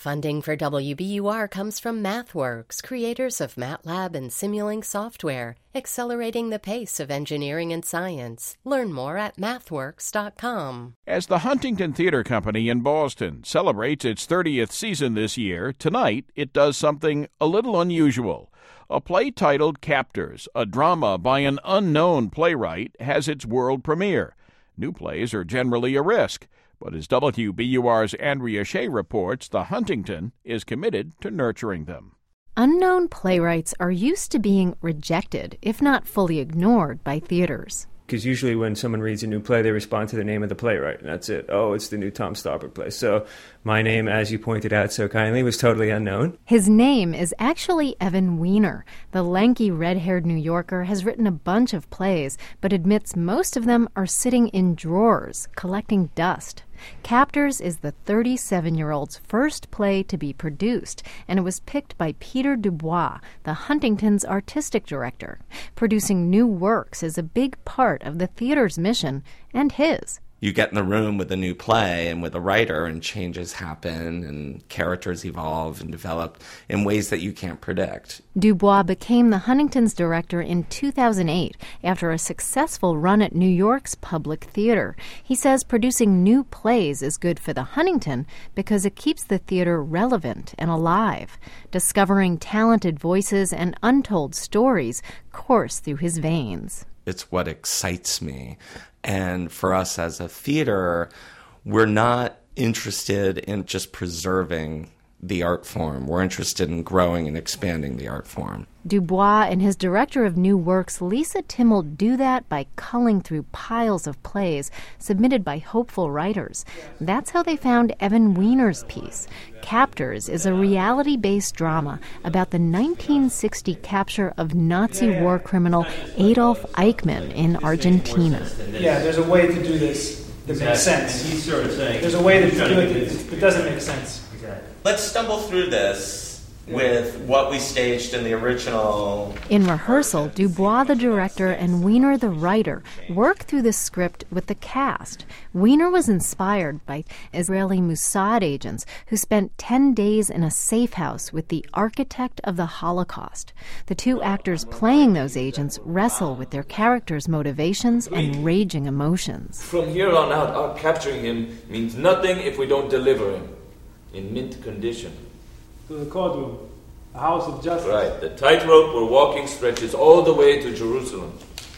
Funding for WBUR comes from MathWorks, creators of MATLAB and Simulink software, accelerating the pace of engineering and science. Learn more at mathworks.com. As the Huntington Theater Company in Boston celebrates its 30th season this year, tonight it does something a little unusual. A play titled Captors, a drama by an unknown playwright, has its world premiere. New plays are generally a risk, but as WBUR's Andrea Shea reports, the Huntington is committed to nurturing them. Unknown playwrights are used to being rejected, if not fully ignored, by theaters. Because usually when someone reads a new play, they respond to the name of the playwright, and that's it. Oh, it's the new Tom Stoppard play. So my name, as you pointed out so kindly, was totally unknown. His name is actually Evan Weiner. The lanky, red-haired New Yorker has written a bunch of plays, but admits most of them are sitting in drawers, collecting dust. Captors is the 37-year-old's first play to be produced, and it was picked by Peter Dubois, the Huntington's artistic director. Producing new works is a big part of the theater's mission, and his. You get in the room with a new play and with a writer, and changes happen and characters evolve and develop in ways that you can't predict. Dubois became the Huntington's director in 2008 after a successful run at New York's Public Theater. He says producing new plays is good for the Huntington because it keeps the theater relevant and alive. Discovering talented voices and untold stories course through his veins. It's what excites me. And for us as a theater, we're not interested in just preserving the art form. We're interested in growing and expanding the art form. Dubois and his director of new works, Lisa Timmel, do that by culling through piles of plays submitted by hopeful writers. That's how they found Evan Weiner's piece. Captors is a reality-based drama about the 1960 capture of Nazi war criminal Adolf Eichmann in Argentina. Yeah, there's a way to do this that makes sense. He's sort of saying there's a way to do it that doesn't make sense. Exactly. Let's stumble through this with what we staged in the original. In rehearsal, Dubois, the director, and Weiner, the writer, worked through the script with the cast. Weiner was inspired by Israeli Mossad agents who spent 10 days in a safe house with the architect of the Holocaust. The two actors playing those agents wrestle with their characters' motivations and raging emotions. From here on out, our capturing him means nothing if we don't deliver him in mint condition. To the courtroom, the house of justice. Right. The tightrope we're walking stretches all the way to Jerusalem.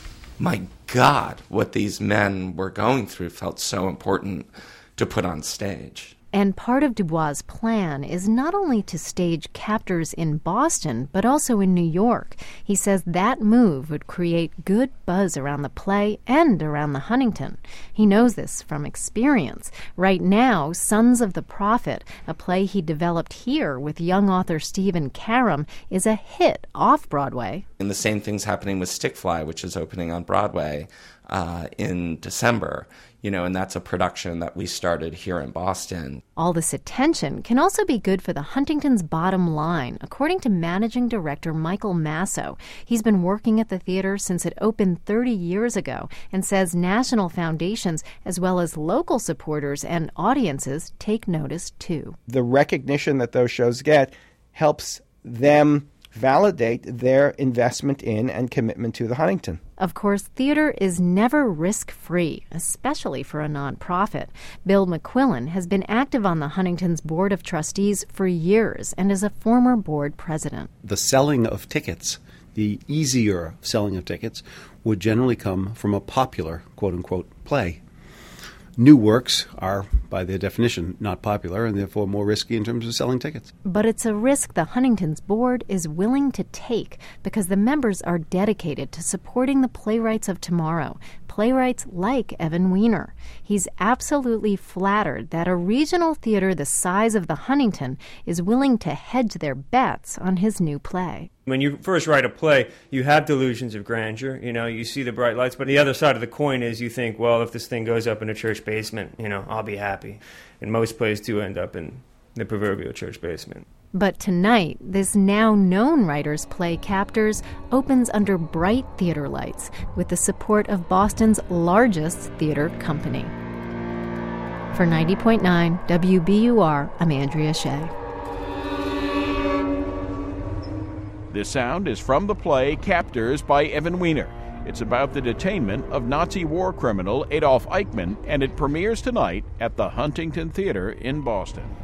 My God, what these men were going through felt so important to put on stage. And part of Dubois' plan is not only to stage Captors in Boston, but also in New York. He says that move would create good buzz around the play and around the Huntington. He knows this from experience. Right now, Sons of the Prophet, a play he developed here with young author Stephen Karam, is a hit off-Broadway. And the same thing's happening with Stickfly, which is opening on Broadway in December. And that's a production that we started here in Boston. All this attention can also be good for the Huntington's bottom line, according to managing director Michael Masso. He's been working at the theater since it opened 30 years ago and says national foundations, as well as local supporters and audiences, take notice too. The recognition that those shows get helps them validate their investment in and commitment to the Huntington. Of course, theater is never risk-free, especially for a nonprofit. Bill McQuillan has been active on the Huntington's Board of Trustees for years and is a former board president. The selling of tickets, the easier selling of tickets, would generally come from a popular, quote-unquote, play. New works are, by their definition, not popular and therefore more risky in terms of selling tickets. But it's a risk the Huntington's board is willing to take because the members are dedicated to supporting the playwrights of tomorrow, playwrights like Evan Weiner. He's absolutely flattered that a regional theater the size of the Huntington is willing to hedge their bets on his new play. When you first write a play, you have delusions of grandeur. You see the bright lights. But the other side of the coin is you think, well, if this thing goes up in a church basement, I'll be happy. And most plays do end up in the proverbial church basement. But tonight, this now-known writer's play, Captors, opens under bright theater lights with the support of Boston's largest theater company. For 90.9 WBUR, I'm Andrea Shea. This sound is from the play Captors by Evan Weiner. It's about the detainment of Nazi war criminal Adolf Eichmann, and it premieres tonight at the Huntington Theater in Boston.